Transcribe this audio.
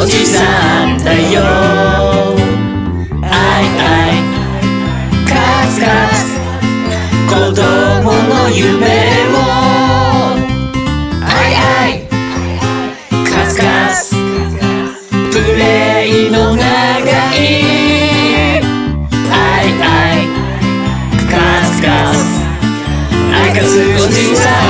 じさんだよ。あいあいカツカツ子供の夢をあいあいカツカツプレイの長いあいあいカツカツあいかつおじさん